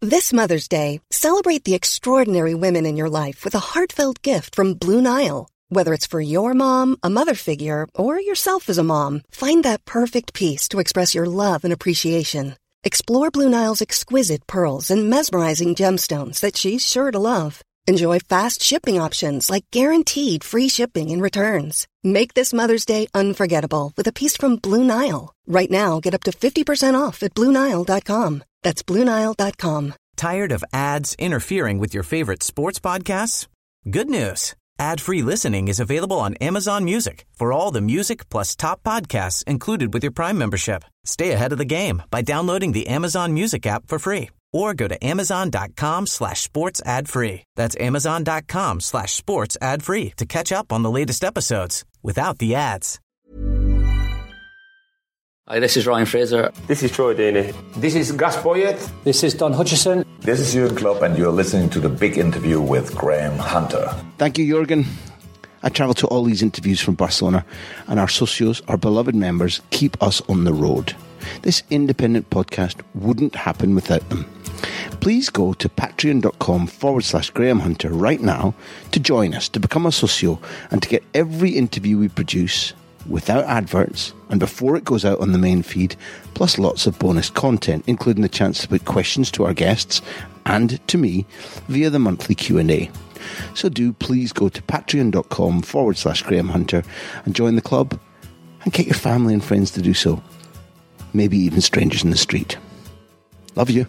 This Mother's Day, celebrate the extraordinary women in your life with a heartfelt gift from Blue Nile. Whether it's for your mom, a mother figure, or yourself as a mom, find that perfect piece to express your love and appreciation. Explore Blue Nile's exquisite pearls and mesmerizing gemstones that she's sure to love. Enjoy fast shipping options like guaranteed free shipping and returns. Make this Mother's Day unforgettable with a piece from Blue Nile. Right now, get up to 50% off at BlueNile.com. That's BlueNile.com. Tired of ads interfering with your favorite sports podcasts? Good news. Ad-free listening is available on Amazon Music for all the music plus top podcasts included with your Prime membership. Stay ahead of the game by downloading the Amazon Music app for free or go to amazon.com/sports ad free. That's amazon.com/sports ad free to catch up on the latest episodes without the ads. Hi, this is Ryan Fraser. This is Troy Deeney. This is Gus Poyet. This is Don Hutchison. This is Jurgen Klopp, and you're listening to The Big Interview with Graham Hunter. Thank you, Jurgen. I travel to all these interviews from Barcelona, and our socios, our beloved members, keep us on the road. This independent podcast wouldn't happen without them. Please go to patreon.com/Graham Hunter right now to join us, to become a socio, and to get every interview we produce without adverts and before it goes out on the main feed, plus lots of bonus content, including the chance to put questions to our guests and to me via the monthly Q&A. So do please go to patreon.com/Graham Hunter and join the club, and get your family and friends to do so. Maybe even strangers in the street. Love you.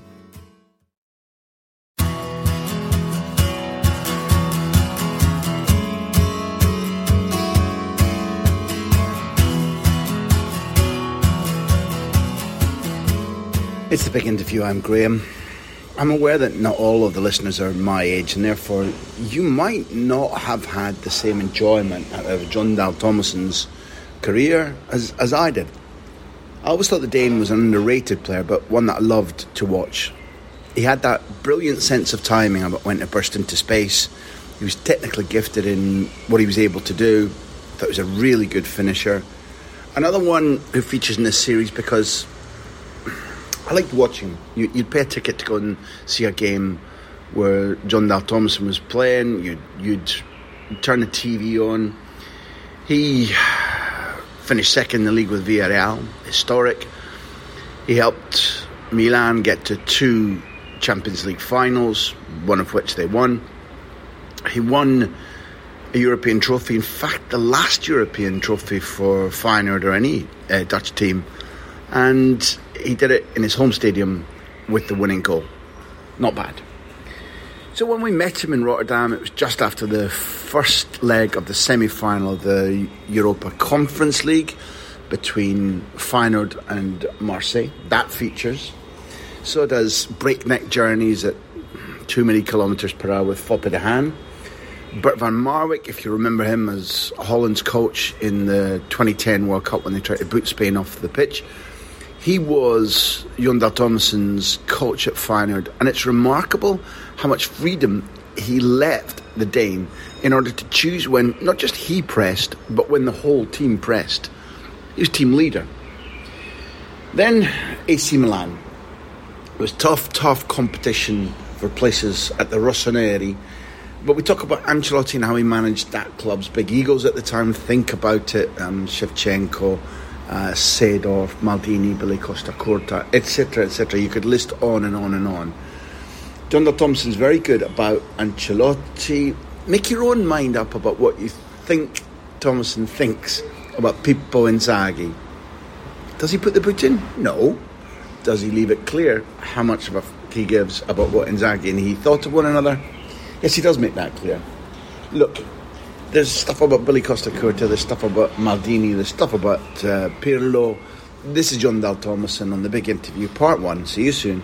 It's The Big Interview. I'm Graham. I'm aware that not all of the listeners are my age, and therefore you might not have had the same enjoyment out of Jon Dahl Tomasson's career as I did. I always thought the Dane was an underrated player, but one that I loved to watch. He had that brilliant sense of timing about when to burst into space. He was technically gifted in what he was able to do. I thought he was a really good finisher. Another one who features in this series because I liked watching. You'd pay a ticket to go and see a game where Jon Dahl Tomasson was playing. You'd turn the TV on. He finished second in the league with Villarreal, historic. He helped Milan get to 2 Champions League finals, one of which they won. He won a European trophy. In fact, the last European trophy for Feyenoord or any Dutch team. And he did it in his home stadium with the winning goal. Not bad. So when we met him in Rotterdam, it was just after the first leg of the semi-final of the Europa Conference League between Feyenoord and Marseille. That features. So does breakneck journeys at too many kilometres per hour with Foppe de Haan. Bert van Marwijk, if you remember him as Holland's coach in the 2010 World Cup when they tried to boot Spain off the pitch. He was Jon Dahl Tomasson's coach at Feyenoord, and it's remarkable how much freedom he left the Dane in order to choose when not just he pressed, but when the whole team pressed. He was team leader. Then AC Milan. It was tough competition for places at the Rossoneri. But we talk about Ancelotti and how he managed that club's big egos at the time. Think about it, Shevchenko, Seedorf, Maldini, Billy Costa Curta, etc., etc. You could list on and on and on. Jon Dahl Tomasson's very good about Ancelotti. Make your own mind up about what you think Tomasson thinks about Pippo Inzaghi. Does he put the boot in? No. Does he leave it clear how much of a he gives about what Inzaghi and he thought of one another? Yes, he does make that clear. Look, there's stuff about Billy Costa Curta, there's stuff about Maldini, there's stuff about Pirlo. This is Jon Dahl Tomasson on The Big Interview, Part 1. See you soon.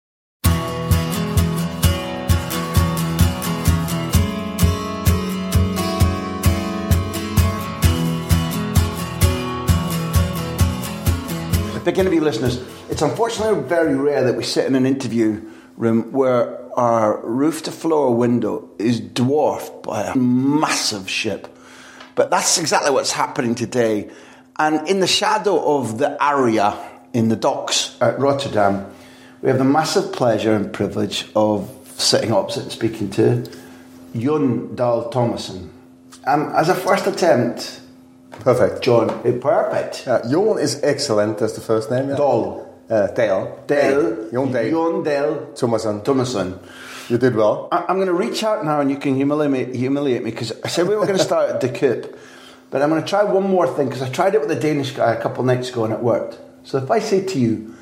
The Big Interview listeners, it's unfortunately very rare that we sit in an interview room where our roof-to-floor window is dwarfed by a massive ship. But that's exactly what's happening today. And in the shadow of the area in the docks at Rotterdam, we have the massive pleasure and privilege of sitting opposite and speaking to Jon Dahl Tomasson. As a first attempt... Perfect. John, perfect. Jon is excellent, that's the first name. Yeah. Dahl. Jon Dahl Tomasson. You did well. I'm going to reach out now and you can humiliate me because I said we were going to start at the Coop, but I'm going to try one more thing because I tried it with a Danish guy a couple of nights ago and it worked. So if I say to you,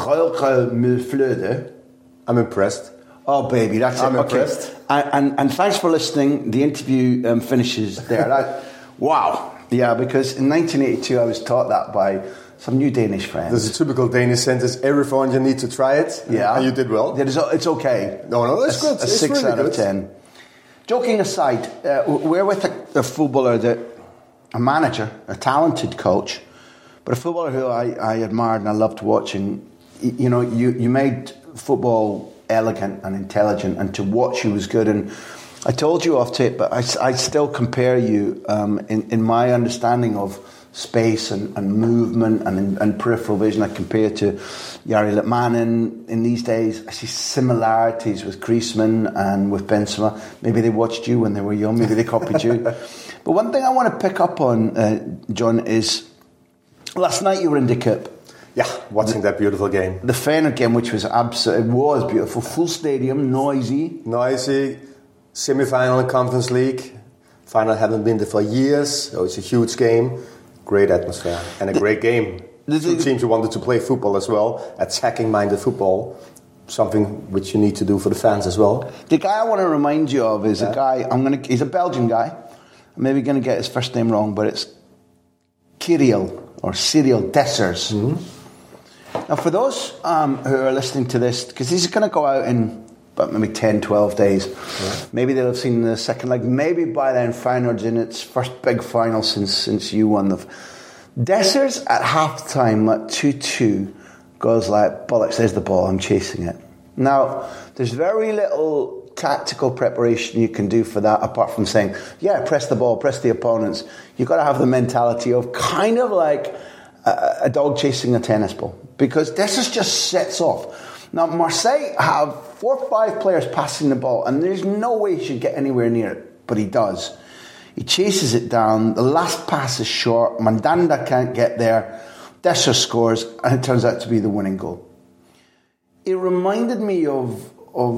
I'm impressed. Oh, baby, that's I'm it. impressed. Okay. And thanks for listening. The interview finishes there. Wow. Yeah, because in 1982 I was taught that by some new Danish friends. There's a typical Danish sentence, everyone you need to try it. Yeah. And you did well. It's okay. No, it's good. A 6 really out of good. 10. Joking aside, we're with a footballer a manager, a talented coach, but a footballer who I admired and I loved watching. You know, you made football elegant and intelligent, and to watch you was good. And I told you off tape, but I still compare you in my understanding of space and movement and peripheral vision. I compare to Jari Litmanen in these days. I see similarities with Griezmann and with Benzema. Maybe they watched you when they were young. Maybe they copied you. But one thing I want to pick up on, John, is last night you were in the Cup. Yeah, watching that beautiful game. The Feyenoord game, which was beautiful. Full stadium, noisy. Semi-final in Conference League. Final haven't been there for years, so it's a huge game. Great atmosphere and a great game. Two teams who wanted to play football as well, attacking-minded football, something which you need to do for the fans as well. The guy I want to remind you of is a guy. He's a Belgian guy. I'm maybe going to get his first name wrong, but it's Cyril Dessers. Mm-hmm. Now, for those who are listening to this, because this is going to go out in about maybe 10, 12 days. Yeah. Maybe they'll have seen the second leg. Maybe by then Feyenoord's in its first big final since you won. Dessers at half-time at 2-2 goes like, bollocks, there's the ball, I'm chasing it. Now, there's very little tactical preparation you can do for that apart from saying, yeah, press the ball, press the opponents. You've got to have the mentality of kind of like a dog chasing a tennis ball, because Dessers just sets off. Now, Marseille have 4 or 5 players passing the ball, and there's no way he should get anywhere near it, but he does. He chases it down. The last pass is short. Mandanda can't get there. Dessers scores, and it turns out to be the winning goal. It reminded me of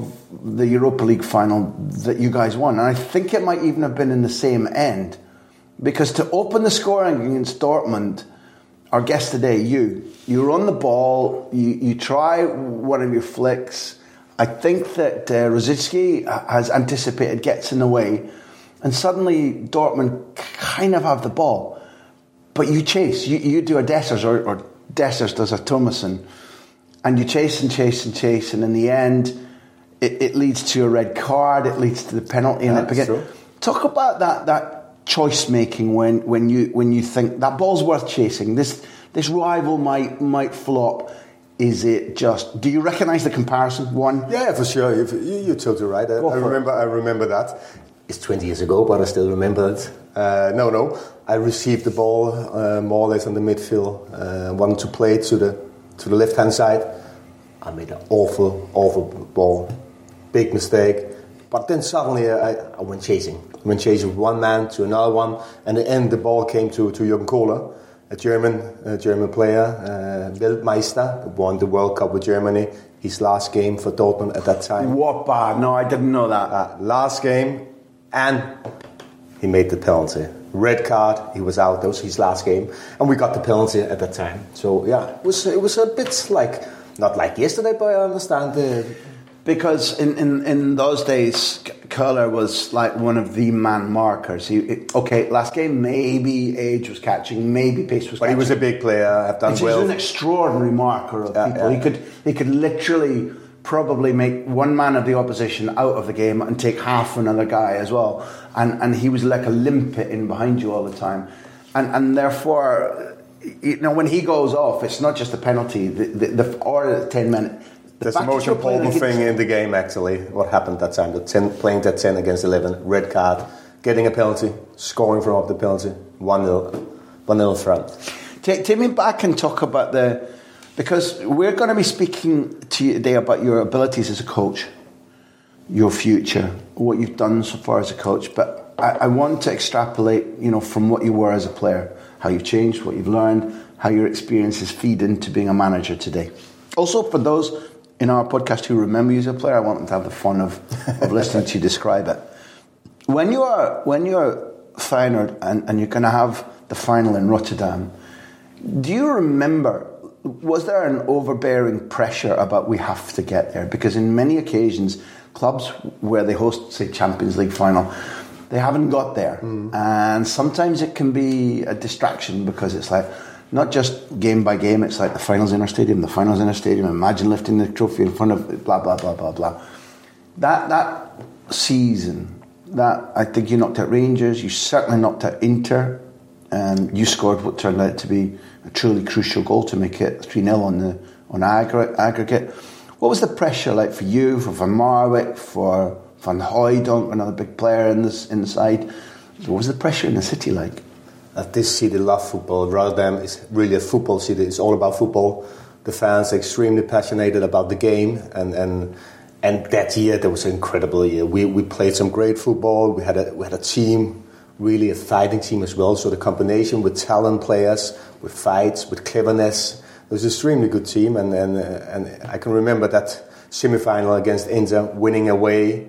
the Europa League final that you guys won, and I think it might even have been in the same end, because to open the scoring against Dortmund, our guest today, you're on the ball, you try one of your flicks. I think that Rosicky has anticipated, gets in the way, and suddenly Dortmund kind of have the ball. But you chase, you do a Dessers, or Dessers does a Tomasson, and you chase and chase and chase, and in the end, it leads to a red card, it leads to the penalty, and it begins. Talk about that choice making when you think that ball's worth chasing. This rival might flop. Is it just? Do you recognise the comparison? One, yeah, for sure. You're totally right. I remember that. It's 20 years ago, but I still remember it. No. I received the ball more or less on the midfield. Wanted to play to the left hand side. I made an awful ball. Big mistake. But then suddenly I went chasing. One man to another one, and in the end the ball came to Jürgen Kohler, a German player, Weltmeister, won the World Cup with Germany. His last game for Dortmund at that time. What bad? No, I didn't know that. Last game, and he made the penalty. Red card. He was out. That was his last game, and we got the penalty at that time. So yeah, it was a bit like not like yesterday, but I understand the. Because in those days, Kohler was like one of the man markers. Last game, maybe age was catching, maybe pace was catching. But he was a big player. I've done well. He's an extraordinary marker of people. Yeah. He could literally probably make one man of the opposition out of the game and take half another guy as well. And he was like a limpet in behind you all the time. And therefore, when he goes off, it's not just a penalty. The order 10 minutes. That's the most important thing in the game, actually, what happened that time. Playing that 10 against 11, red card, getting a penalty, scoring from off the penalty, 1-0 front. Take me back and talk about Because we're going to be speaking to you today about your abilities as a coach, your future, what you've done so far as a coach. But I want to extrapolate, from what you were as a player, how you've changed, what you've learned, how your experiences feed into being a manager today. Also, for those in our podcast who remember you as a player, I want them to have the fun of listening to you describe it. When you're Feyenoord and you're going to have the final in Rotterdam, do you remember, was there an overbearing pressure about we have to get there? Because in many occasions, clubs where they host, say, Champions League final, they haven't got there. And sometimes it can be a distraction because it's like, not just game by game, it's like the final's in our stadium, imagine lifting the trophy in front of blah, blah, blah, blah, blah. That season, I think you knocked out Rangers, you certainly knocked out Inter, you scored what turned out to be a truly crucial goal to make it 3-0 on aggregate. What was the pressure like for you, for Van Marwijk, for Van Hooijdonk, another big player in the side? What was the pressure in the city like? This city loves football. Rotterdam is really a football city. It's all about football. The fans are extremely passionate about the game, and that year there was an incredible year. We played some great football. We had a team, really a fighting team as well. So the combination with talent players, with fights, with cleverness, it was an extremely good team. And I can remember that semi-final against Inter, winning away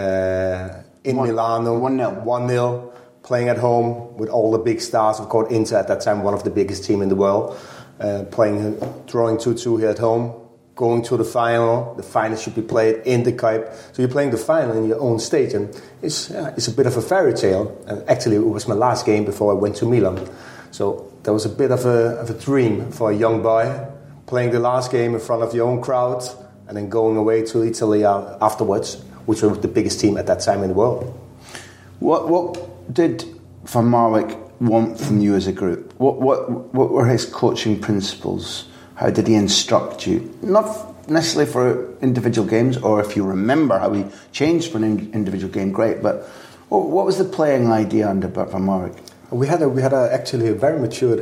in Milano, 1-0. Playing at home with all the big stars. Of course, Inter at that time, one of the biggest team in the world. Drawing 2-2 here at home. Going to the final. The final should be played in the Kuip. So you're playing the final in your own stadium. It's a bit of a fairy tale. And actually, it was my last game before I went to Milan. So that was a bit of a dream for a young boy. Playing the last game in front of your own crowd. And then going away to Italy afterwards, which was the biggest team at that time in the world. What did Van Marwijk want from you as a group? What were his coaching principles? How did he instruct you? Not necessarily for individual games, or if you remember how he changed for an individual game, great. But what was the playing idea under Van Marwijk? We had actually a very mature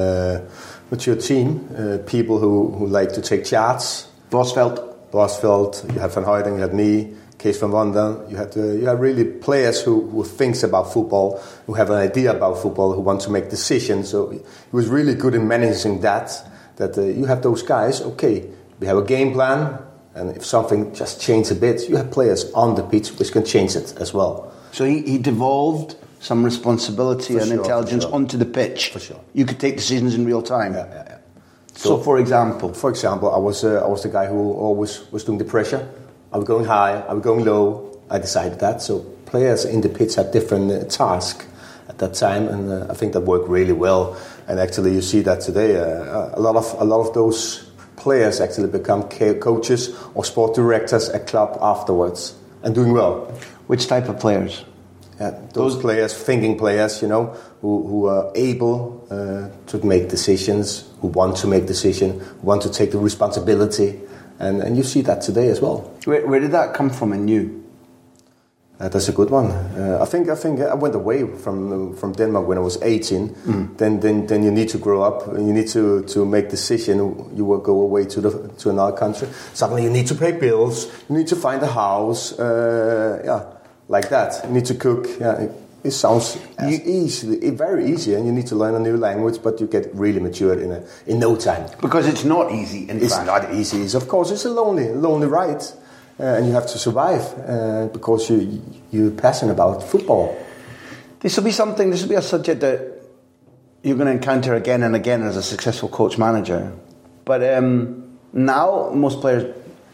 team. People who like to take charts. Bosveld. You had Van Hooijdonk. You had me. Kees van Wonderen, you have really players who thinks about football, who have an idea about football, who want to make decisions. So he was really good in managing that you have those guys, okay, we have a game plan, and if something just changes a bit, you have players on the pitch which can change it as well. So he devolved some responsibility and intelligence onto the pitch. For sure. You could take decisions in real time. Yeah. So for example? For example, I was the guy who always was doing the pressure. Are we going high? Are we going low? I decided that. So players in the pitch had different tasks at that time, and I think that worked really well. And actually, you see that today. A lot of those players actually become coaches or sport directors at club afterwards and doing well. Which type of players? Those players, thinking players, who are able to make decisions, who want to make decisions, who want to take the responsibility. And you see that today as well. Where did that come from in you? That's a good one. I think I went away from Denmark when I was 18. Then you need to grow up. You need to make decision. You will go away to another country. Suddenly you need to pay bills. You need to find a house. Like that. You need to cook. It sounds very easy, and you need to learn a new language, but you get really matured in no time. Because it's not easy. It's not easy. Of course, it's a lonely ride, and you have to survive because you're passionate about football. This will be a subject that you're going to encounter again and again as a successful coach manager. But now most players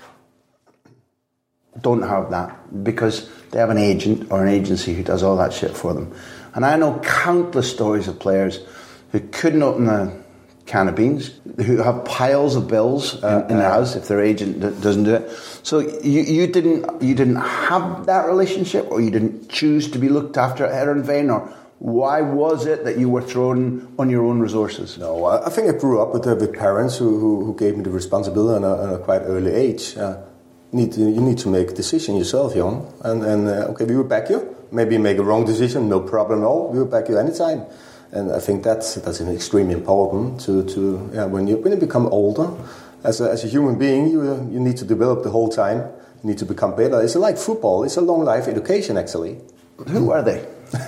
don't have that because they have an agent or an agency who does all that shit for them. And I know countless stories of players who couldn't open a can of beans, who have piles of bills in their house if their agent doesn't do it. So you didn't have that relationship, or you didn't choose to be looked after at Heerenveen, or why was it that you were thrown on your own resources? No, I think I grew up with parents who gave me the responsibility at a quite early age. You need to make a decision yourself, Jon. And okay, we will back you. Maybe you make a wrong decision, no problem at all. We will back you anytime. And I think that's extremely important to when you become older, as a human being, you need to develop the whole time. You need to become better. It's like football. It's a long life education, actually. Who are they?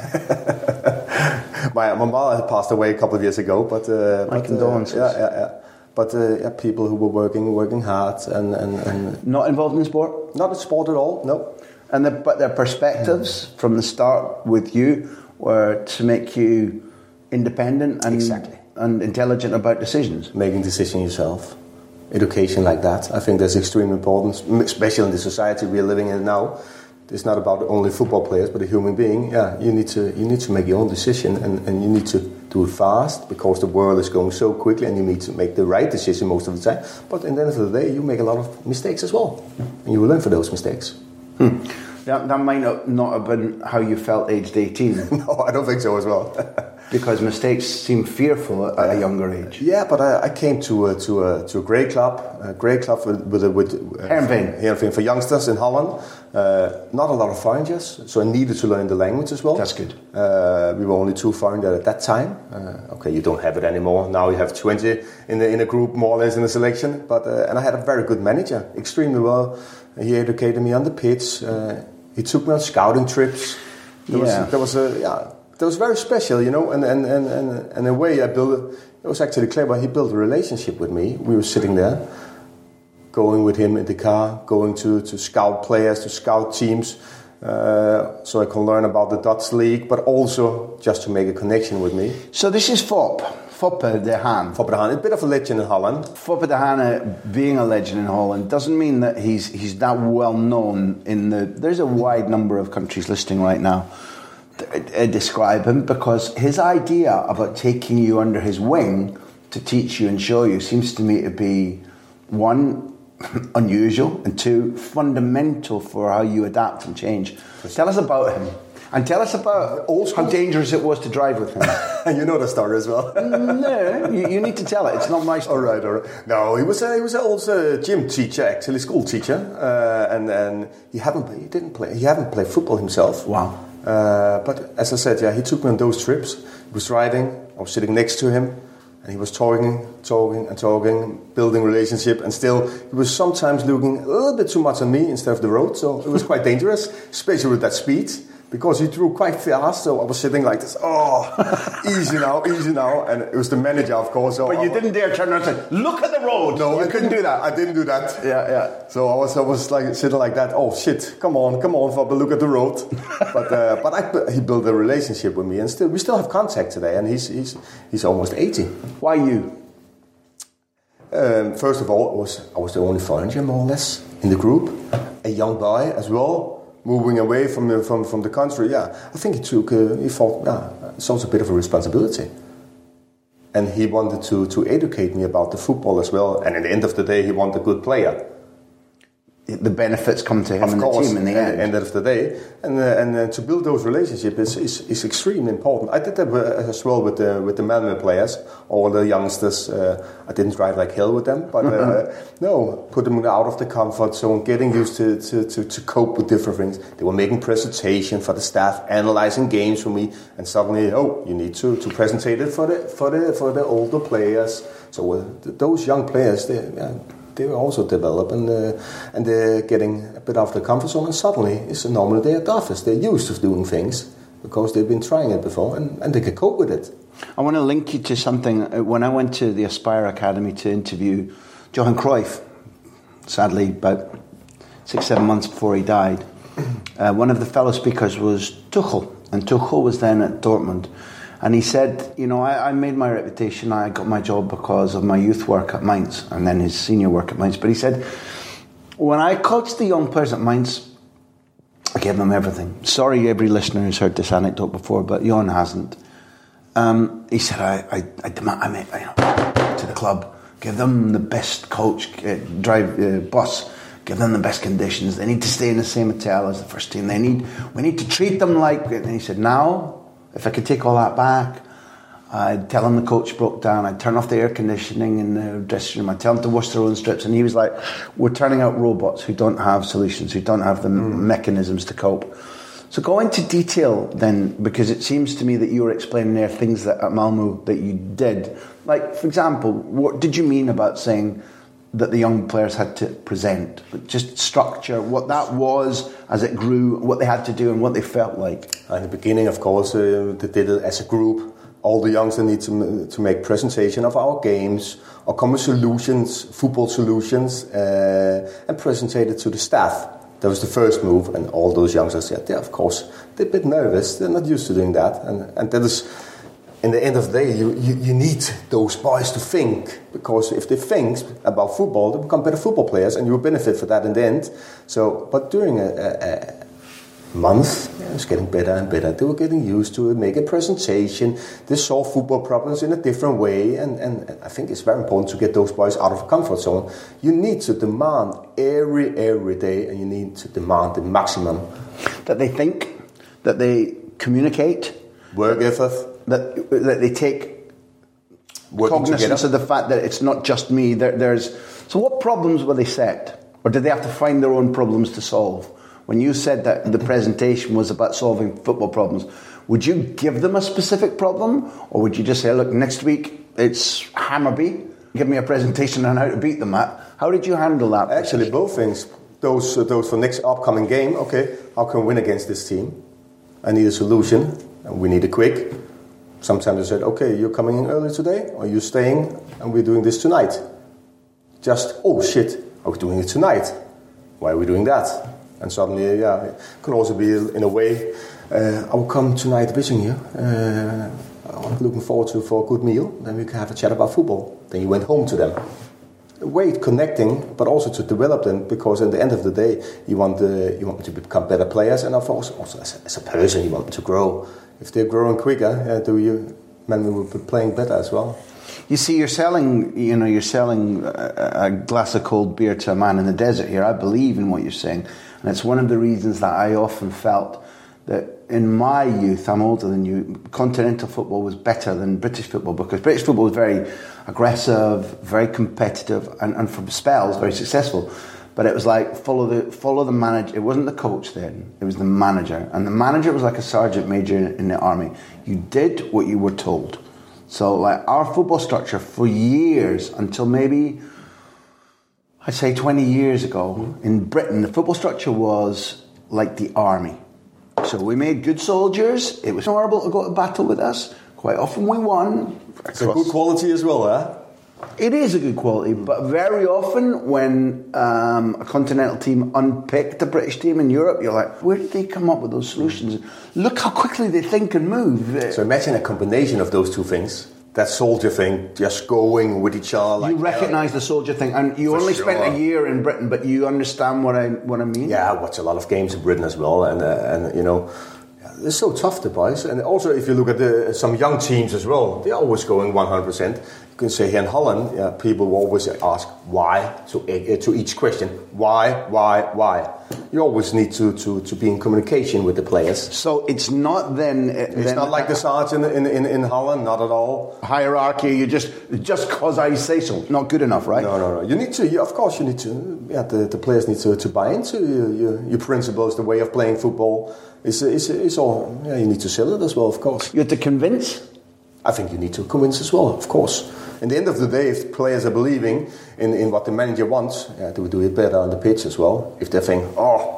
My mother had passed away a couple of years ago, but my condolences. But people who were working hard and not involved in sport. Not in sport at all. No. But their perspectives from the start with you were to make you independent and intelligent about decisions. Making decisions yourself. Education like that. I think that's extremely important, especially in the society we are living in now. It's not about only football players, but a human being. Yeah, you need to make your own decision, and you need to do it fast because the world is going so quickly, and you need to make the right decision most of the time. But at the end of the day, you make a lot of mistakes as well, and you will learn from those mistakes. That might not have been how you felt aged 18. No, I don't think so as well. Because mistakes seem fearful at a younger age. Yeah, but I came to a great club with Heerenveen for youngsters in Holland. Not a lot of foreigners, so I needed to learn the language as well. That's good. We were only 2 foreigners at that time. Okay, you don't have it anymore. Now you have 20 in a group, more or less in the selection. But and I had a very good manager, extremely well. He educated me on the pitch. He took me on scouting trips. That was very special, you know, and the way I built it, it was actually clever. He built a relationship with me. We were sitting there, going with him in the car, going to scout players, to scout teams, so I can learn about the Dutch league, but also just to make a connection with me. So this is Foppe de Haan. Foppe de Haan, a bit of a legend in Holland. Foppe de Haan being a legend in Holland doesn't mean that he's that well known there's a wide number of countries listening right now. Describe him, because his idea about taking you under his wing to teach you and show you seems to me to be, one, unusual, and two, fundamental for how you adapt and change. Tell us about him, and tell us about how dangerous it was to drive with him. You know the story as well. No, you need to tell it. It's not my story. All right. No, he was also a gym teacher, actually, school teacher, and he hadn't played football himself. Wow. But as I said, he took me on those trips. He was riding, I was sitting next to him, and he was talking, building relationship, and still he was sometimes looking a little bit too much on me instead of the road, so it was quite dangerous, especially with that speed, because he drove quite fast, so I was sitting like this, easy now, and it was the manager, of course. So but you didn't dare turn around and say, look at the road. No, I couldn't do that. I didn't do that. Yeah. So I was like sitting like that. Oh shit! Come on, Foppe, look at the road. But he built a relationship with me, and we still have contact today. And he's almost 80. Why you? First of all, I was the only foreigner, more or less, in the group. A young boy as well. Moving away from the country, I think he thought, it's also a bit of a responsibility. And he wanted to educate me about the football as well. And at the end of the day, he wanted a good player. The benefits come to him and the team in the end. At the end of the day. And to build those relationships is extremely important. I did that as well with the Malmö players, all the youngsters. I didn't drive like hell with them, but put them out of the comfort zone, getting used to cope with different things. They were making presentation for the staff, analyzing games for me, and suddenly, you need to presentate it for the older players. So those young players, they will also develop and they're getting a bit out of the comfort zone, and suddenly it's a normal day at the office. They're used to doing things because they've been trying it before and they can cope with it. I want to link you to something. When I went to the Aspire Academy to interview Johan Cruyff, sadly about 6-7 months before he died, one of the fellow speakers was Tuchel, and Tuchel was then at Dortmund. And he said, I made my reputation, I got my job because of my youth work at Mainz and then his senior work at Mainz. But he said, when I coached the young players at Mainz, I gave them everything. Sorry, every listener who's heard this anecdote before, but Johan hasn't. He said, I to the club, give them the best coach, bus, give them the best conditions. They need to stay in the same hotel as the first team. We need to treat them like... And he said, now... If I could take all that back, I'd tell him the coach broke down, I'd turn off the air conditioning in the dressing room, I'd tell them to wash their own strips, and he was like, we're turning out robots who don't have solutions, who don't have the mechanisms to cope. So go into detail then, because it seems to me that you were explaining there things that at Malmo that you did. Like, for example, what did you mean about saying that the young players had to present? Just structure, what that was as it grew, what they had to do and what they felt like. In the beginning, of course, they did it as a group. All the youngsters need to make presentation of our games or come with solutions, football solutions, and present it to the staff. That was the first move, and all those youngsters said, yeah, of course, they're a bit nervous, they're not used to doing that. And that is, in the end of the day, you need those boys to think, because if they think about football, they become better football players, and you will benefit for that in the end. So, but during a month, it was getting better and better. They were getting used to it, make a presentation. They solve football problems in a different way, and I think it's very important to get those boys out of the comfort zone. You need to demand every day, and you need to demand the maximum. That they think, that they communicate, work effort, that they take cognizance of the fact that it's not just me. So what problems were they set? Or did they have to find their own problems to solve? When you said that the presentation was about solving football problems, would you give them a specific problem? Or would you just say, look, next week it's Hammarby, give me a presentation on how to beat them at? How did you handle that? Actually, both things. Those for next upcoming game, okay, how can we win against this team? I need a solution, and we need it quick. Sometimes I said, okay, you're coming in early today, or you're staying, and we're doing this tonight. Just, oh shit, are we doing it tonight? Why are we doing that? And suddenly, it can also be in a way, I will come tonight visiting you. I'm looking forward for a good meal. Then we can have a chat about football. Then you went home to them. A way of connecting, but also to develop them, because at the end of the day, you want them to become better players, and of course, also as a person, you want them to grow. If they're growing quicker, then we will be playing better as well. You see, you're selling a glass of cold beer to a man in the desert here. I believe in what you're saying. And it's one of the reasons that I often felt that in my youth, I'm older than you, continental football was better than British football, because British football was very aggressive, very competitive, and for spells, very successful. But it was like, follow the manager. It wasn't the coach then, it was the manager. And the manager was like a sergeant major in the army. You did what you were told. So like our football structure for years, until maybe, I'd say 20 years ago, in Britain, the football structure was like the army. So we made good soldiers. It was horrible to go to battle with us. Quite often we won. It's a good quality as well, eh? It is a good quality, but very often when a continental team unpicked a British team in Europe, you're like, where did they come up with those solutions? Look how quickly they think and move. So imagine a combination of those two things. That soldier thing, just going with each other. You recognise the soldier thing, and you only spent a year in Britain, but you understand what I mean? Yeah, I watch a lot of games in Britain as well, and you know, it's so tough, the boys. And also, if you look at some young teams as well, they're always going 100%. You can say here in Holland, people will always ask why to each question. Why? You always need to be in communication with the players. So it's not it's not like the sergeant in Holland, not at all. Hierarchy, you just because I say so, not good enough, right? No. You need to, of course, you need to. Yeah, the players need to buy into your principles, the way of playing football. It's all. Yeah, you need to sell it as well, of course. You have to convince. I think you need to convince as well, of course. At the end of the day, if players are believing in what the manager wants, they will do it better on the pitch as well. If they think,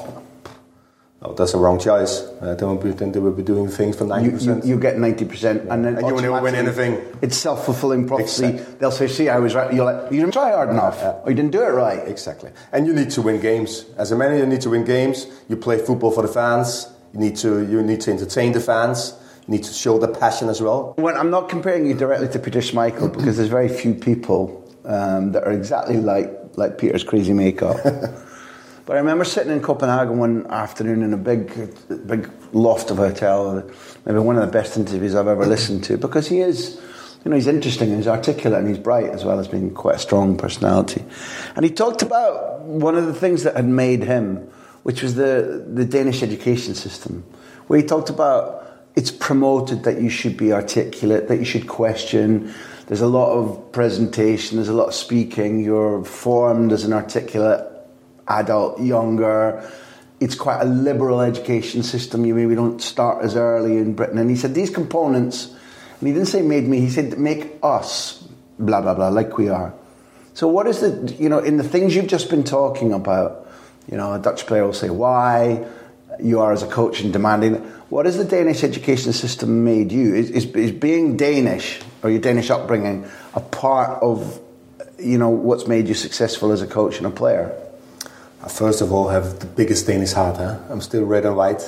no, that's a wrong choice, then they will be doing things for 90%. You get 90%, and then you will never win anything. It's self-fulfilling prophecy. Exactly. They'll say, see, I was right. You're like, you didn't try hard enough, or you didn't do it right. Exactly. And you need to win games. As a manager, you need to win games. You play football for the fans. You need to entertain the fans. You need to show the passion as well. Well, I'm not comparing you directly to Peter Schmeichel, because there's very few people that are exactly like Peter's crazy makeup. But I remember sitting in Copenhagen one afternoon in a big loft of a hotel, maybe one of the best interviews I've ever listened to, because he is, he's interesting and he's articulate and he's bright, as well as being quite a strong personality. And he talked about one of the things that had made him, which was the Danish education system, where he talked about it's promoted that you should be articulate, that you should question. There's a lot of presentation, there's a lot of speaking. You're formed as an articulate adult, younger. it's quite a liberal education system. You maybe don't start as early in Britain. And he said these components, and he didn't say made me, he said make us, blah, blah, blah, like we are. So what is the, you know, in the things you've just been talking about, you know, a Dutch player will say why, you are as a coach and demanding, what has the Danish education system made you? Is being Danish, or your Danish upbringing, a part of, you know, what's made you successful as a coach and a player? I first of all have the biggest Danish heart. I'm still red and white.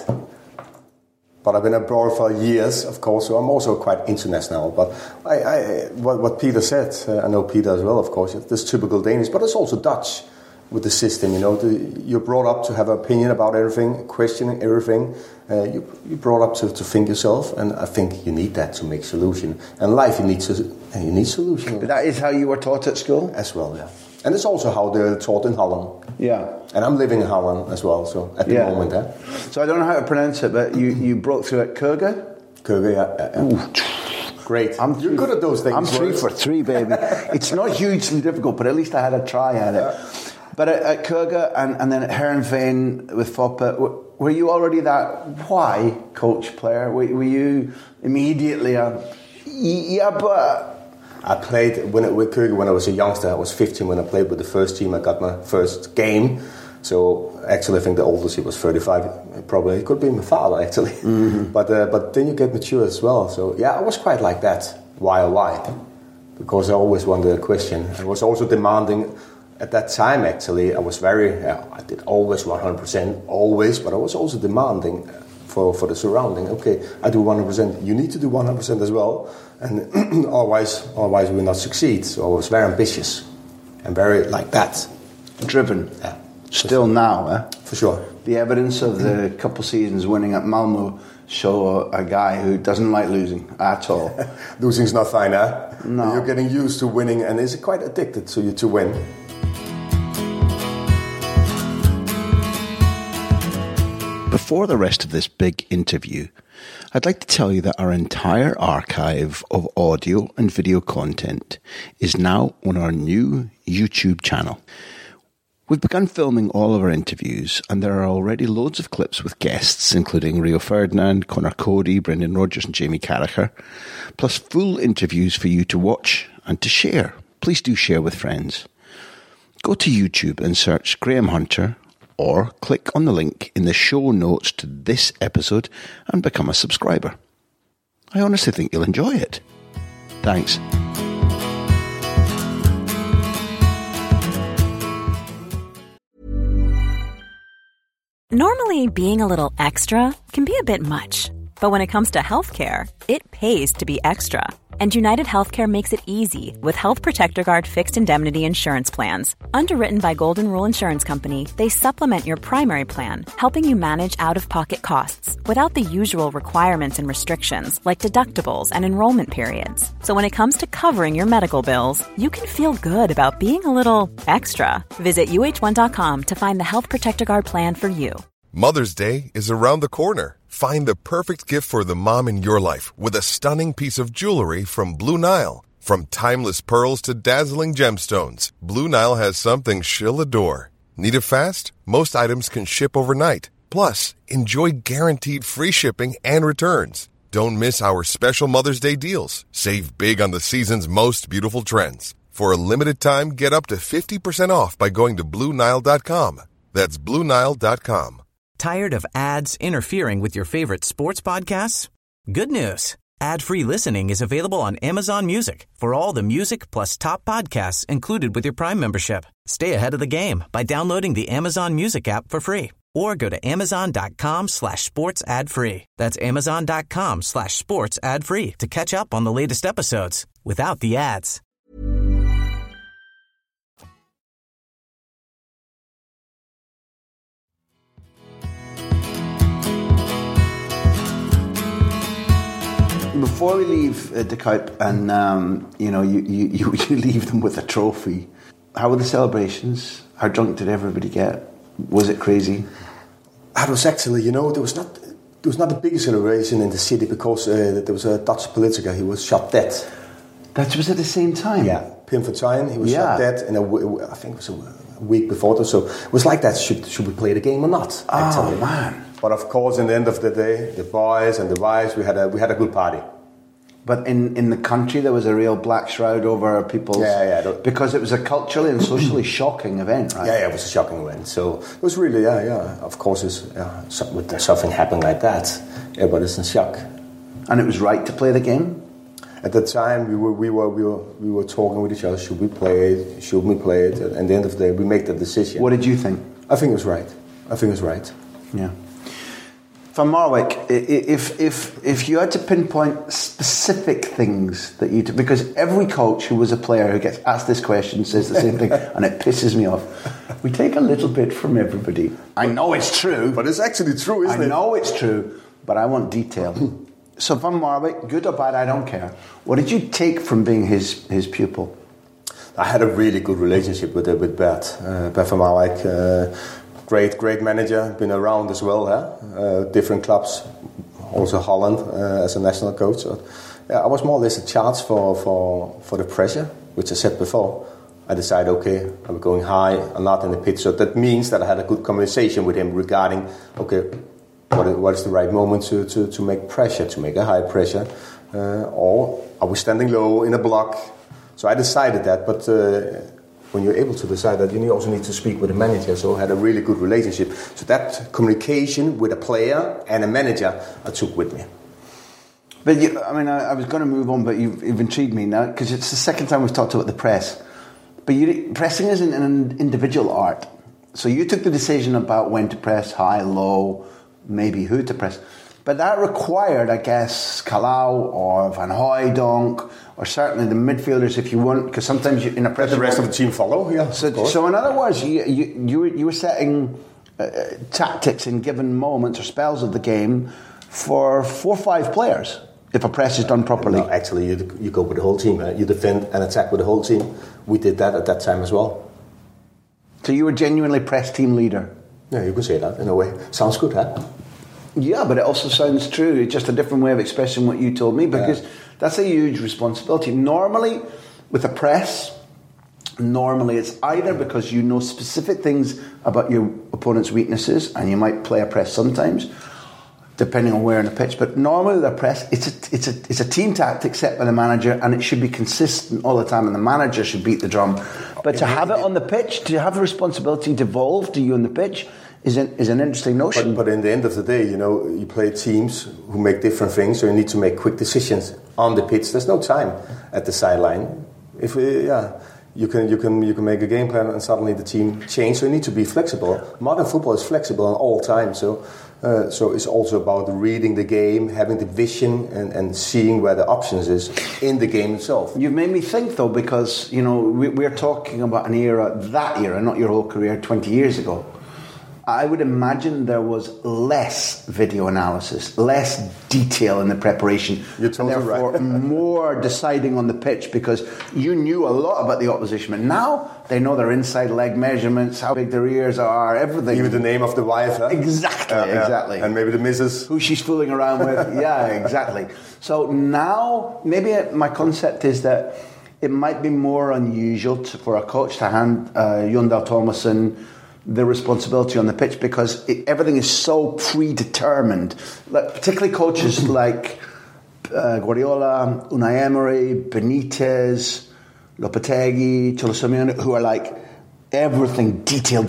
But I've been abroad for years, of course, so I'm also quite international. But what Peter said, I know Peter as well, of course, this typical Danish, but it's also Dutch with the system, you know. You're brought up to have an opinion about everything, questioning everything. You're brought up to think yourself, and I think you need that to make solution. And life, you need solution. But that is how you were taught at school? As well, yeah. And it's also how they're taught in Holland. Yeah. And I'm living in Holland as well, so at the moment. So I don't know how to pronounce it, but you broke through at Køge? Køge, yeah. Great. You're good at those things. I'm 3 for 3, baby. It's not hugely difficult, but at least I had a try at it. But at Køge and then at Heerenveen with Foppe, were you already that why coach player? Were you immediately but... I played with Køge when I was a youngster. I was 15 when I played with the first team. I got my first game. So actually I think the oldest he was 35. Probably it could be my father actually. Mm-hmm. But then you get mature as well. So yeah, I was quite like that. Why? Because I always wanted a question. I was also demanding at that time actually. I was I did always 100%, always, but I was also demanding for the surrounding. Okay, I do 100%. You need to do 100% as well, and otherwise we will not succeed. So I was very ambitious and very like that, driven. Yeah, still now, for sure. The evidence of the couple seasons winning at Malmö show a guy who doesn't like losing at all. Losing's not fine, huh? No, you're getting used to winning, and it's quite addicted to you to win. Before the rest of this big interview, I'd like to tell you that our entire archive of audio and video content is now on our new YouTube channel. We've begun filming all of our interviews, and there are already loads of clips with guests, including Rio Ferdinand, Conor Cody, Brendan Rodgers and Jamie Carragher, plus full interviews for you to watch and to share. Please do share with friends. Go to YouTube and search Graham Hunter, or click on the link in the show notes to this episode and become a subscriber. I honestly think you'll enjoy it. Thanks. Normally, being a little extra can be a bit much, but when it comes to healthcare, it pays to be extra. And United Healthcare makes it easy with Health Protector Guard fixed indemnity insurance plans. Underwritten by Golden Rule Insurance Company, they supplement your primary plan, helping you manage out-of-pocket costs without the usual requirements and restrictions like deductibles and enrollment periods. So when it comes to covering your medical bills, you can feel good about being a little extra. Visit uh1.com to find the Health Protector Guard plan for you. Mother's Day is around the corner. Find the perfect gift for the mom in your life with a stunning piece of jewelry from Blue Nile. From timeless pearls to dazzling gemstones, Blue Nile has something she'll adore. Need it fast? Most items can ship overnight. Plus, enjoy guaranteed free shipping and returns. Don't miss our special Mother's Day deals. Save big on the season's most beautiful trends. For a limited time, get up to 50% off by going to BlueNile.com. That's BlueNile.com. Tired of ads interfering with your favorite sports podcasts? Good news. Ad-free listening is available on Amazon Music for all the music plus top podcasts included with your Prime membership. Stay ahead of the game by downloading the Amazon Music app for free or go to amazon.com/sports ad free. That's amazon.com/sports ad free to catch up on the latest episodes without the ads. Before we leave De Kuip and you leave them with a trophy, how were the celebrations? How drunk did everybody get? Was it crazy? It was actually, there was not the biggest celebration in the city because there was a Dutch politiker. He was shot dead. That was at the same time? Yeah, Pim Fortuyn. He was shot dead in I think it was week before. So it was like that. Should we play the game or not? Oh man! But of course, in the end of the day, the boys and the wives, we had a good party. But in the country, there was a real black shroud over people's... Because it was a culturally and socially shocking event, right? Yeah, it was a shocking event. So it was really, of course, with something happening like that, everybody's in shock. And it was right to play the game? At the time, we were talking with each other. Should we play it? Should we play it? And at the end of the day, we make the decision. What did you think? I think it was right. Yeah. Van Marwijk, if you had to pinpoint specific things that you... Because every coach who was a player who gets asked this question says the same thing, and it pisses me off. We take a little bit from everybody. I know it's true. But it's actually true, isn't it? I know it's true, but I want detail. So Van Marwijk, good or bad, I don't care. What did you take from being his pupil? I had a really good relationship with Bert Van Marwijk. Great manager, been around as well, different clubs, also Holland as a national coach. So, I was more or less a chance for the pressure, which I said before. I decided, okay, I'm going high, I'm not in the pitch. So that means that I had a good conversation with him regarding, okay, what is the right moment to make pressure, to make a high pressure, or are we standing low in a block? So I decided that, but when you're able to decide that, you also need to speak with the manager. So I had a really good relationship. So that communication with a player and a manager I took with me. But I was going to move on, but you've intrigued me now, because it's the second time we've talked about the press. But pressing isn't an individual art. So you took the decision about when to press, high, low, maybe who to press. But that required, I guess, Kalau or Van Hooijdonk, or certainly the midfielders, if you want, because sometimes in a press... The rest of the team follow, yeah. So in other words, you were setting tactics in given moments or spells of the game for 4 or 5 players, if a press is done properly. No, actually, you go with the whole team. You defend and attack with the whole team. We did that at that time as well. So you were genuinely press team leader? Yeah, you could say that in a way. Sounds good, huh? Yeah, but it also sounds true. It's just a different way of expressing what you told me, because that's a huge responsibility. Normally, with a press, it's either because you know specific things about your opponent's weaknesses, and you might play a press sometimes, depending on where in the pitch. But normally with a press, it's a team tactic set by the manager, and it should be consistent all the time, and the manager should beat the drum. But to have it on the pitch, to have the responsibility devolved to you on the pitch, is an interesting notion. But in the end of the day, you play teams who make different things, so you need to make quick decisions on the pitch. There's no time at the sideline. You can make a game plan and suddenly the team changes. So you need to be flexible. Modern football is flexible on all time. So it's also about reading the game, having the vision, and seeing where the options is in the game itself. You've made me think, though, because we're talking about an era, not your whole career, 20 years ago. I would imagine there was less video analysis, less detail in the preparation. You're totally therefore, right. more deciding on the pitch, because you knew a lot about the opposition. But now they know their inside leg measurements, how big their ears are, everything. Even the name of the wife. Huh? Exactly. And maybe the missus. Who she's fooling around with. Yeah, exactly. So now, maybe my concept is that it might be more unusual for a coach to hand Jon Dahl Tomasson the responsibility on the pitch, because everything is so predetermined. Particularly coaches like Guardiola, Unai Emery, Benitez, Lopetegui, Cholo Simeone, who are like everything detail.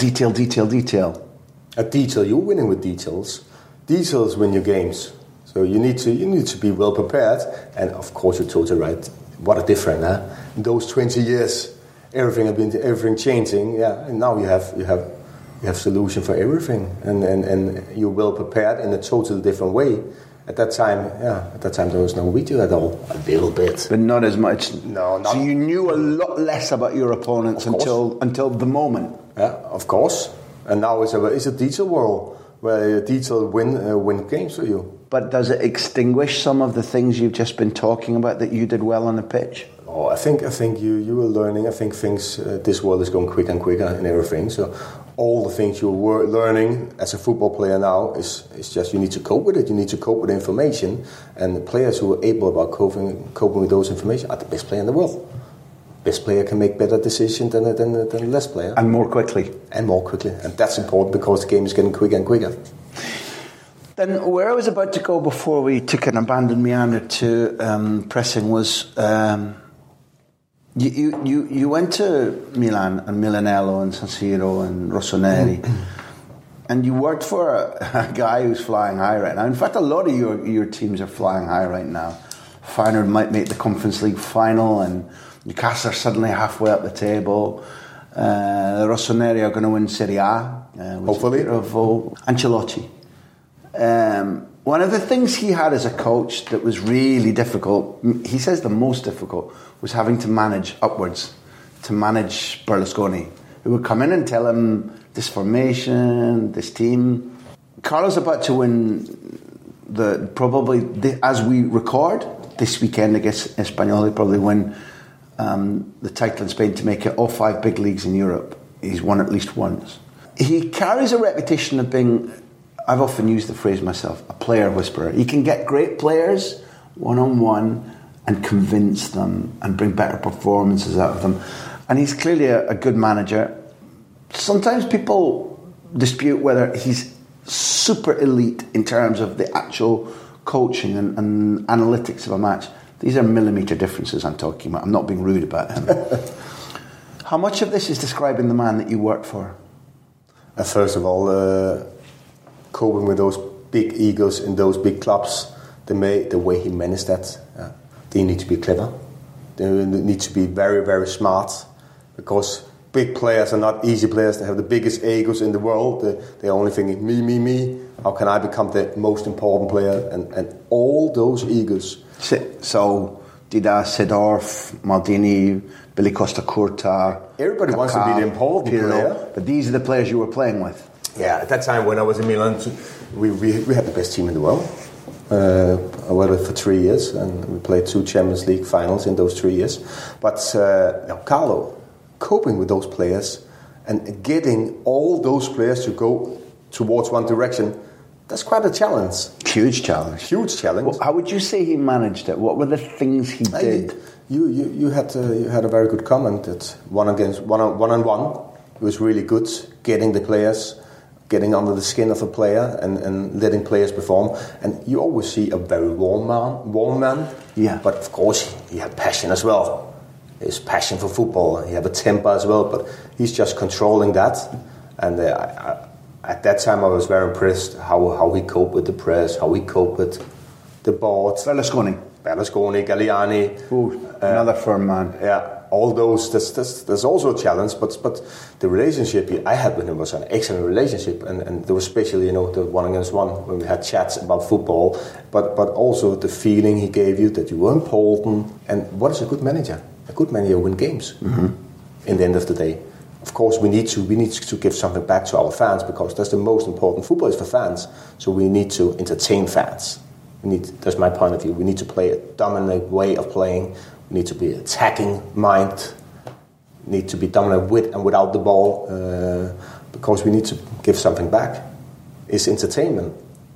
At detail, you're winning with details. Details win your games. So you need to be well prepared. And of course, you're totally right. What a difference, huh? In those 20 years, everything changing. Yeah, and now you have solution for everything, and you're well prepared in a totally different way. At that time there was no video at all. A little bit, but not as much. No, not. So you knew a lot less about your opponents until the moment. Yeah, of course. And now it's a detail world where detail win games for you. But does it extinguish some of the things you've just been talking about that you did well on the pitch? Oh, I think you were learning. I think things. This world is going quicker and quicker and everything. So all the things you were learning as a football player now is just you need to cope with it. You need to cope with the information, and the players who are able about coping with those information are the best player in the world. best player can make better decisions than the less player. And more quickly. And that's important because the game is getting quicker and quicker. Then where I was about to go before we took an abandoned meander to pressing was you went to Milan and Milanello and San Siro and Rossoneri and you worked for a guy who's flying high right now. In fact, a lot of your teams are flying high right now. Feyenoord might make the Conference League final and Newcastle are suddenly halfway up the table. Rossoneri are going to win Serie A. Hopefully. Ancelotti. One of the things he had as a coach that was really difficult, he says the most difficult, was having to manage upwards, to manage Berlusconi, who would come in and tell him this formation, this team. Carlo's about to win as we record, this weekend against Espanyol, he'll probably win the title in Spain to make it all 5 big leagues in Europe. He's won at least once. He carries a reputation of being, I've often used the phrase myself, a player whisperer. He can get great players one-on-one and convince them and bring better performances out of them. And he's clearly a good manager. Sometimes people dispute whether he's super elite in terms of the actual coaching and analytics of a match. These are millimetre differences I'm talking about. I'm not being rude about him. How much of this is describing the man that you work for? First of all, coping with those big egos in those big clubs, the way he managed that, they need to be clever. They need to be very, very smart, because big players are not easy players. They have the biggest egos in the world. They're only thinking, me. How can I become the most important player? And all those egos. So, Dida, Seedorf, Maldini, Billy Costa Curta. Everybody wants to be the important player. But these are the players you were playing with. Yeah, at that time when I was in Milan, we had the best team in the world. I worked with for 3 years, and we played 2 Champions League finals in those 3 years. But Carlo, coping with those players and getting all those players to go towards one direction, that's quite a challenge. Huge challenge. Well, how would you say he managed it? What were the things he did? You had a very good comment that one on one, he was really good getting the players, getting under the skin of a player and letting players perform. And you always see a very warm man. Yeah. But of course he had passion as well. His passion for football. He had a temper as well, but he's just controlling that. And at that time I was very impressed how he coped with the press, how he coped with the board. Berlusconi, Galliani. Ooh, another firm man. Yeah. All those, there's also a challenge, but the relationship I had with him was an excellent relationship, and there was especially, the 1-against-1 when we had chats about football, but also the feeling he gave you that you were important. And what is a good manager? A good manager wins games. Mm-hmm. In the end of the day, of course, we need to give something back to our fans, because that's the most important. Football is for fans, so we need to entertain fans. That's my point of view. We need to play a dominant way of playing. We need to be attacking mind. Need to be dominant with and without the ball, because we need to give something back. It's entertainment.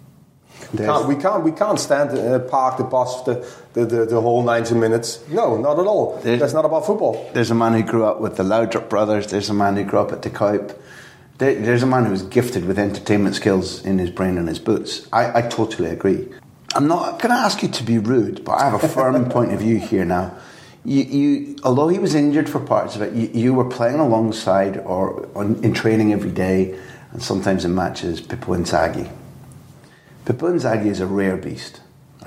We can't stand park the bus the whole 90 minutes. No, not at all. That's not about football. There's a man who grew up with the Laudrup brothers. There's a man who grew up at De Kuip. There's a man who's gifted with entertainment skills in his brain and his boots. I totally agree. I'm not going to ask you to be rude, but I have a firm point of view here now. You, although he was injured for parts of it, you were playing alongside or in training every day, and sometimes in matches, Pippo Inzaghi. Pippo Inzaghi is a rare beast.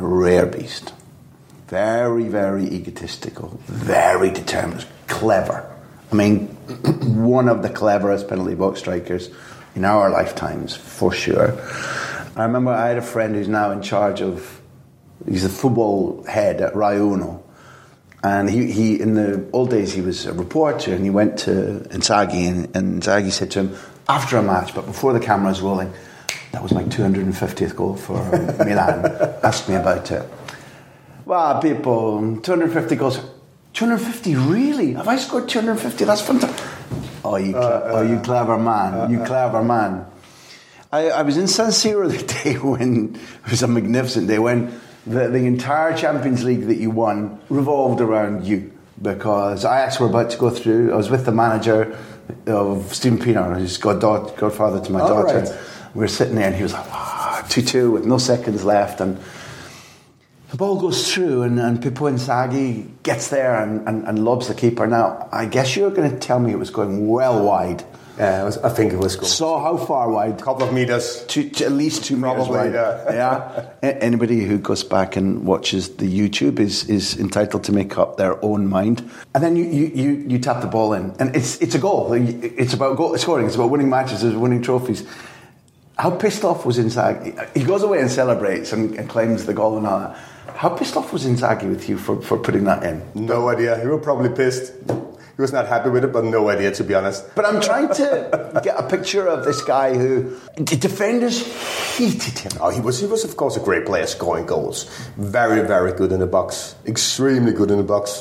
Very, very egotistical, very determined, clever. I mean, one of the cleverest penalty box strikers in our lifetimes, for sure. I remember I had a friend who's now in charge of, he's a football head at Rai Uno. And he in the old days, he was a reporter, and he went to Inzaghi, and Inzaghi said to him, after a match, but before the camera's rolling, that was my 250th goal for Milan. Ask me about it. Wow, people, 250 goals. 250, really? Have I scored 250? That's fantastic. Oh, you clever man. You clever man. I was in San Siro the day when, it was a magnificent day, when the entire Champions League that you won revolved around you. because I actually were about to go through. I was with the manager of Stephen Pienaar, who's godfather to my daughter. Right. We were sitting there and he was like, 2-2 with no seconds left, and the ball goes through and Pippo Inzaghi gets there and lobs the keeper. Now, I guess you're going to tell me it was going well wide. Yeah, I think it was good. So how far wide? A couple of meters. To at least 2 meters wide. Yeah. Anybody who goes back and watches the YouTube is entitled to make up their own mind. And then you tap the ball in, and it's a goal. It's about goal scoring. It's about winning matches. It's winning trophies. How pissed off was Inzaghi? He goes away and celebrates and claims the goal and all that. How pissed off was Inzaghi with you for putting that in? No idea. He was probably pissed. He was not happy with it, but no idea, to be honest. But I'm trying to get a picture of this guy who the defenders hated him. Oh, he was of course a great player, scoring goals. Very, very good in the box. Extremely good in the box.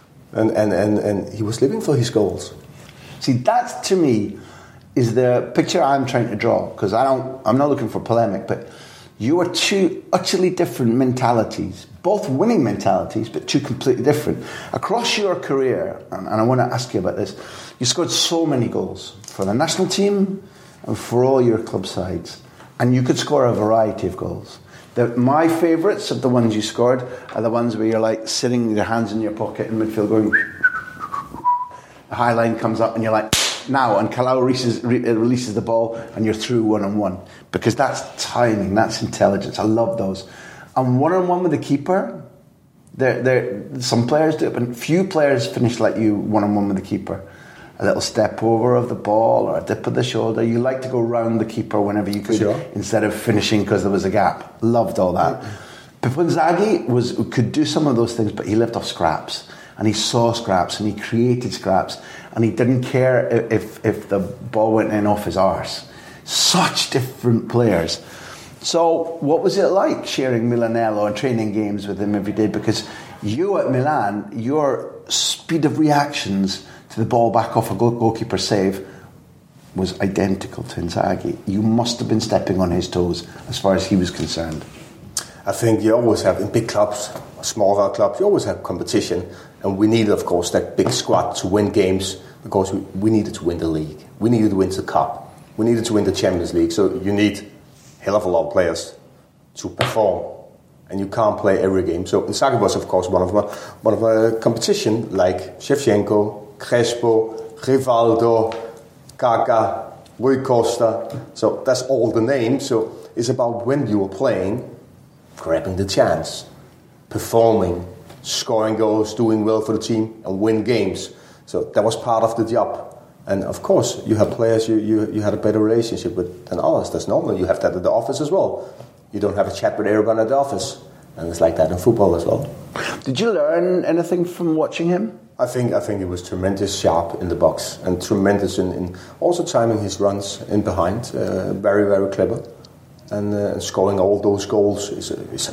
And he was living for his goals. See, that to me is the picture I'm trying to draw, because I'm not looking for polemic, but you are two utterly different mentalities, both winning mentalities, but two completely different. Across your career, and I want to ask you about this, you scored so many goals for the national team and for all your club sides, and you could score a variety of goals. My favourites of the ones you scored are the ones where you're like sitting with your hands in your pocket in midfield going, the high line comes up and you're like, now, and Kalau releases the ball and you're through one-on-one, because that's timing, that's intelligence. I love those. And one-on-one with the keeper, some players do it, but few players finish like you one-on-one with the keeper. A little step over of the ball or a dip of the shoulder. You like to go round the keeper whenever you could, sure, instead of finishing because there was a gap. Loved all that. Pippo Inzaghi could do some of those things, but he lived off scraps. And he saw scraps and he created scraps, and he didn't care if the ball went in off his arse. Such different players. So what was it like sharing Milanello and training games with him every day? Because you at Milan, your speed of reactions to the ball back off a goalkeeper save was identical to Inzaghi. You must have been stepping on his toes as far as he was concerned. I think you always have, in big clubs, smaller clubs, you always have competition. And we needed, of course, that big squad to win games, because we needed to win the league. We needed to win the cup. We needed to win the Champions League. So you need a hell of a lot of players to perform. And you can't play every game. So Inzaghi was, of course, one of a competition, like Shevchenko, Crespo, Rivaldo, Kaká, Rui Costa. So that's all the names. So it's about when you were playing, grabbing the chance, performing, scoring goals, doing well for the team, and win games. So that was part of the job. And of course, you have players you had a better relationship with than others. That's normal. You have that at the office as well. You don't have a chat with everyone at the office. And it's like that in football as well. Did you learn anything from watching him? I think he was tremendous sharp in the box, and tremendous in also timing his runs in behind. Very, very clever. And scoring all those goals is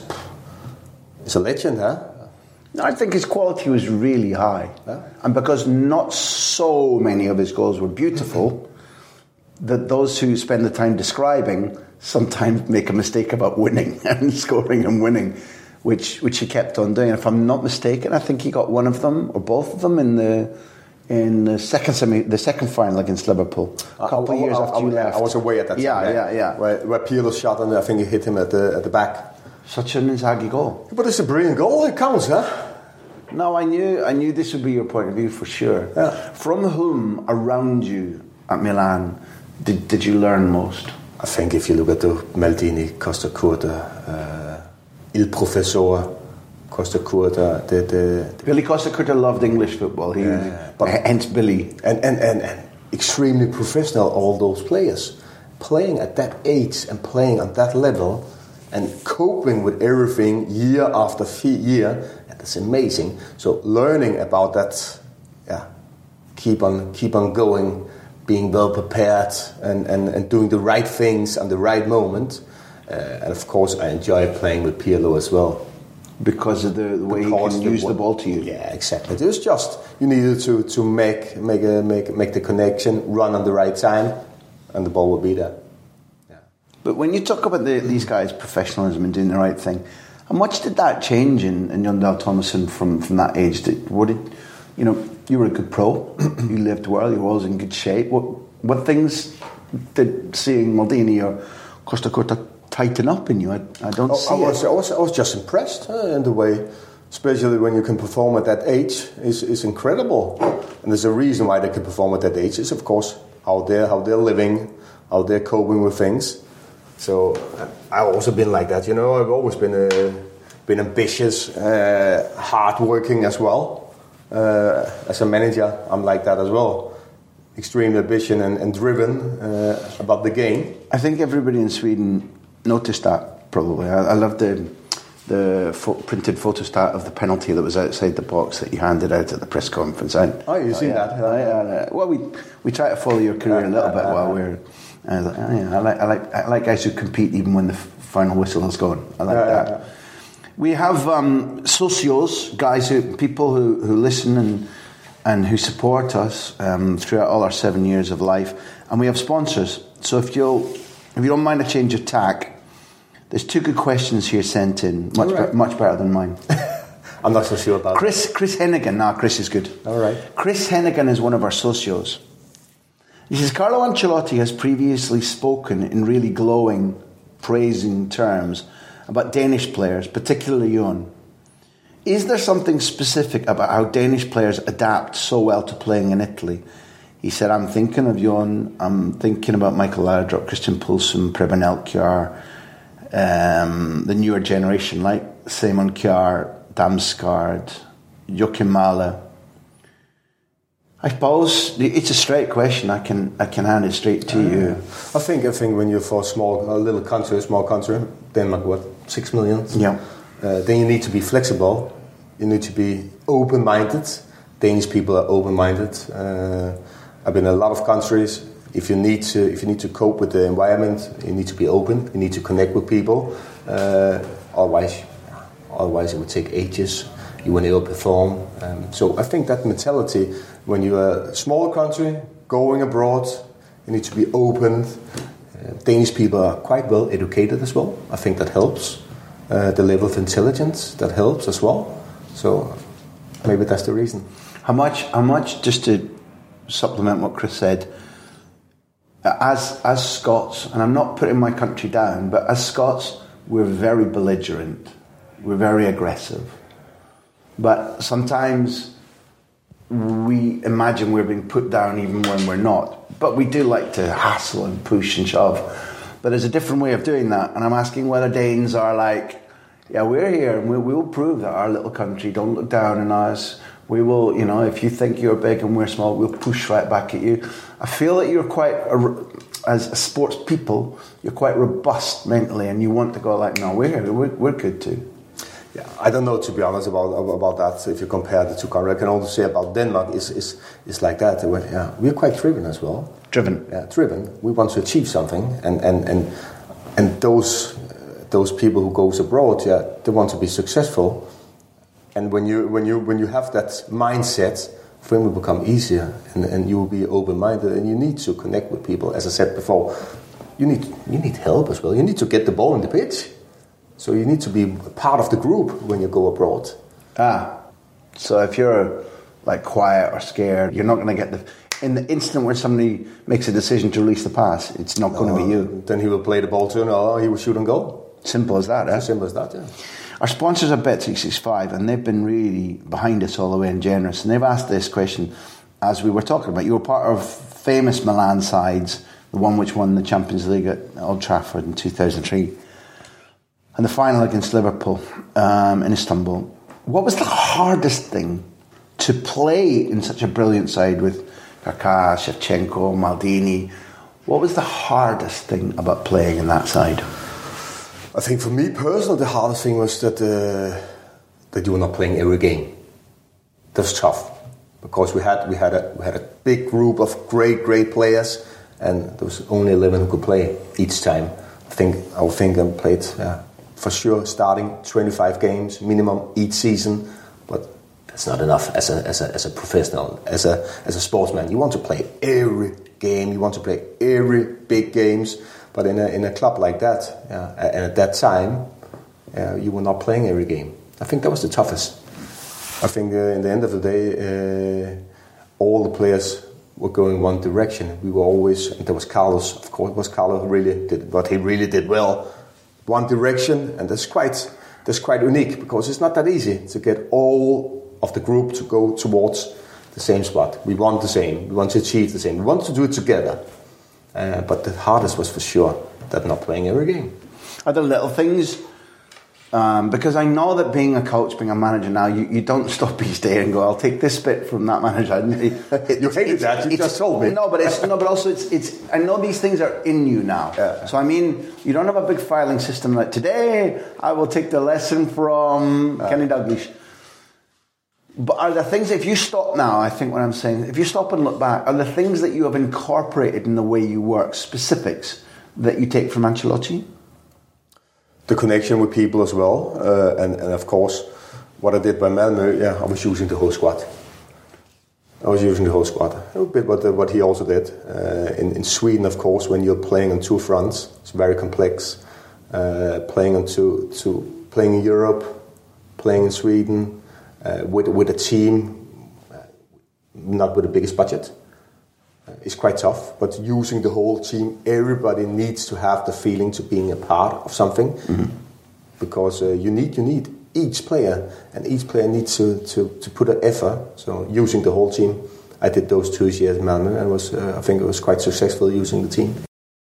a legend, huh? I think his quality was really high. Yeah. And because not so many of his goals were beautiful, that those who spend the time describing sometimes make a mistake about winning and scoring and winning, which he kept on doing. If I'm not mistaken, I think he got one of them or both of them in the second final against Liverpool. A couple of years after you left. I was away at that time. Yeah. Where Pirlo shot, and I think he hit him at the back. Such an Inzaghi goal. But it's a brilliant goal. It counts, huh? No, I knew this would be your point of view for sure. Yeah. From whom around you at Milan did you learn most? I think if you look at the Maldini, Costa Curta, Il Professor, Costa Curta, Billy Costa Curta loved English football. Hence Billy. And extremely professional, all those players. Playing at that age and playing at that level and coping with everything year after year, that's amazing. So learning about that, keep on going, being well prepared and doing the right things at the right moment. And of course, I enjoy playing with Pirlo as well. Because of the way he can use the ball to you. Yeah, exactly. It was just, you needed to make the connection, run on the right time, and the ball will be there. Yeah. But when you talk about these guys' professionalism and doing the right thing, how much did that change in Jon Dahl Tomasson from that age? you know, you were a good pro. You lived well. You were always in good shape. What things did seeing Maldini or Costa Curta tighten up in you? I don't see it. I was just impressed in the way, especially when you can perform at that age, is incredible. And there's a reason why they can perform at that age. Is of course how they're living, how they're coping with things. So I've also been like that. You know, I've always been ambitious, hard-working as well. As a manager, I'm like that as well. Extreme ambition and driven about the game. I think everybody in Sweden noticed that, probably. I love the printed photostat of the penalty that was outside the box that you handed out at the press conference. You've seen that? Well, we try to follow your career a little bit while we're... I like guys who compete even when the final whistle has gone. I like that. We have socios, people who listen and who support us throughout all our 7 years of life, and we have sponsors. So if you don't mind a change of tack, there's 2 good questions here sent in, much better than mine. I'm not so sure about Chris Hennigan. Chris is good. All right. Chris Hennigan is one of our socios. He says, Carlo Ancelotti has previously spoken in really glowing, praising terms about Danish players, particularly Jon. Is there something specific about how Danish players adapt so well to playing in Italy? He said, I'm thinking of Jon, I'm thinking about Michael Laudrup, Christian Poulsen, Preben Elkjær, the newer generation like Simon Kjær, Damsgaard, Joachim Mahler. I suppose it's a straight question. I can hand it straight to you. I think when you're for a small country, Denmark, 6 million? Yeah. Then you need to be flexible. You need to be open-minded. Danish people are open-minded. I've been in a lot of countries. If you need to cope with the environment, you need to be open. You need to connect with people. Otherwise it would take ages. You will never perform. So I think that mentality, when you're a small country going abroad, you need to be open. Danish people are quite well educated as well. I think that helps. The level of intelligence, that helps as well. So maybe that's the reason. How much, just to supplement what Chris said, as Scots, and I'm not putting my country down, but as Scots, we're very belligerent. We're very aggressive. But sometimes we imagine we're being put down even when we're not. But we do like to hassle and push and shove. But there's a different way of doing that. And I'm asking whether Danes are like, yeah, we're here and we will prove that our little country, don't look down on us. We will, if you think you're big and we're small, we'll push right back at you. I feel that you're quite, as a sports people, you're quite robust mentally and you want to go like, no, we're here, we're good too. Yeah, I don't know, to be honest, about that. If you compare the two countries, I can also say about Denmark is like that. We're quite driven as well. Driven. Yeah, driven. We want to achieve something, and those people who goes abroad, they want to be successful. And when you have that mindset, then will become easier, and you will be open-minded, and you need to connect with people. As I said before, you need help as well. You need to get the ball in the pitch. So you need to be part of the group when you go abroad. So if you're like quiet or scared, you're not going to get in the instant where somebody makes a decision to release the pass, it's not going to be you. Then he will play the ball to he will shoot and goal. Simple as that, eh? Simple as that, yeah. Our sponsors are Bet365, and they've been really behind us all the way and generous. And they've asked this question as we were talking about. You were part of famous Milan sides, the one which won the Champions League at Old Trafford in 2003. And the final against Liverpool in Istanbul. What was the hardest thing to play in such a brilliant side with Kaká, Shevchenko, Maldini? What was the hardest thing about playing in that side? I think for me personally, the hardest thing was that you were not playing every game. That was tough because we had a big group of great players, and there was only 11 who could play each time. I think I played. For sure, starting 25 games minimum each season, but that's not enough as a professional, as a sportsman. You want to play every game, you want to play every big games, but in a club like that, and at that time, you were not playing every game. I think that was the toughest. I think in the end of the day, all the players were going one direction. We were always, and there was Carlos, of course, Carlos really did what he really did well. One direction, and that's quite unique, because it's not that easy to get all of the group to go towards the same spot. We want the same. We want to achieve the same. We want to do it together. But the hardest was for sure that not playing every game. Are there little things? Because I know that being a coach, being a manager now, you don't stop each day and go, I'll take this bit from that manager. You hated that. You just told me. But also it's. I know these things are in you now. Yeah. So I mean, you don't have a big filing system like today. I will take the lesson from Kenny Dalglish. But are there things, if you stop now, I think what I'm saying, if you stop and look back, are there things that you have incorporated in the way you work, specifics that you take from Ancelotti? The connection with people as well, and of course, what I did by Malmö, I was using the whole squad. A bit what he also did. In Sweden, of course, when you're playing on two fronts, it's very complex. Playing in Europe, playing in Sweden, with a team, not with the biggest budget. It's quite tough, but using the whole team, everybody needs to have the feeling to being a part of something, because you need each player, and each player needs to put an effort. So using the whole team, I did those 2 years in Malmö, and I think it was quite successful using the team.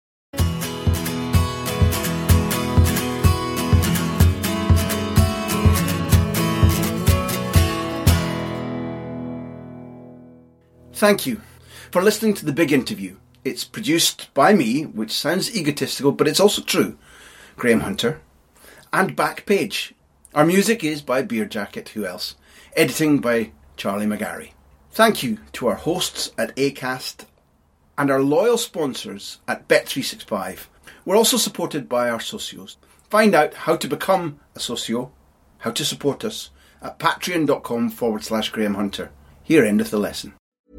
Thank you for listening to The Big Interview. It's produced by me, which sounds egotistical, but it's also true, Graham Hunter, and Backpage. Our music is by Beer Jacket, who else? Editing by Charlie McGarry. Thank you to our hosts at Acast and our loyal sponsors at Bet365. We're also supported by our socios. Find out how to become a socio, how to support us, at patreon.com/Graham Hunter. Here endeth the lesson.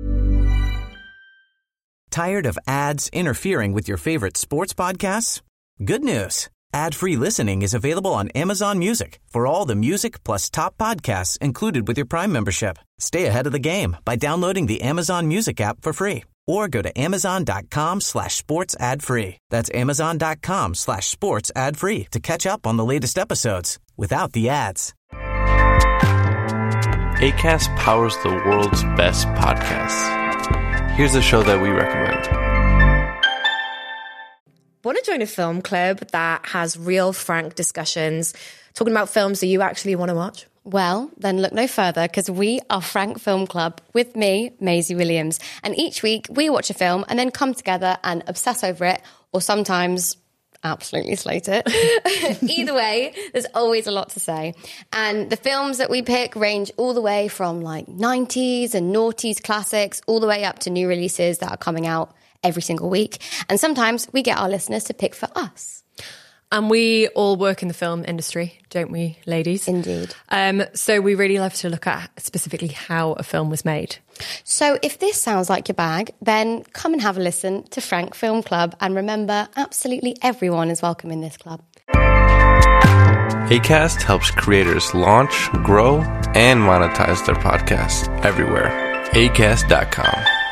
Tired of ads interfering with your favorite sports podcasts? Good news. Ad-free listening is available on Amazon Music for all the music plus top podcasts included with your Prime membership. Stay ahead of the game by downloading the Amazon Music app for free, or go to amazon.com/sports ad free. That's amazon.com/sports ad free to catch up on the latest episodes without the ads. Acast powers the world's best podcasts. Here's a show that we recommend. Want to join a film club that has real, frank discussions, talking about films that you actually want to watch? Well, then look no further, because we are Frank Film Club with me, Maisie Williams. And each week we watch a film and then come together and obsess over it, or sometimes absolutely slate it. Either way, there's always a lot to say. And the films that we pick range all the way from like 90s and noughties classics all the way up to new releases that are coming out every single week. And sometimes we get our listeners to pick for us. And we all work in the film industry, don't we, ladies? Indeed. So we really love to look at specifically how a film was made. So if this sounds like your bag, then come and have a listen to Frank Film Club. And remember, absolutely everyone is welcome in this club. Acast helps creators launch, grow, and monetize their podcasts everywhere. Acast.com.